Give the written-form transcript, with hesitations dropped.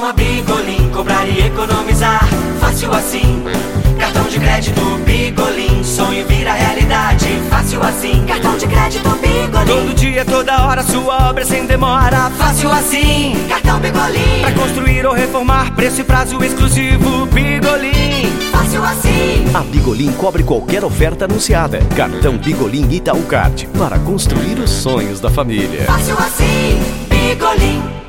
a Bigolim, cobrar e economizar, fácil assim. Cartão de crédito Bigolim, sonho vira realidade, fácil assim. Cartão de crédito Bigolim, todo dia, toda hora, sua obra sem demora, fácil assim. Cartão Bigolim, pra construir ou reformar, preço e prazo exclusivo Bigolim, fácil assim. A Bigolim cobre qualquer oferta anunciada. Cartão Bigolim Itaú Card, para construir os sonhos da família. Fácil assim, Bigolim.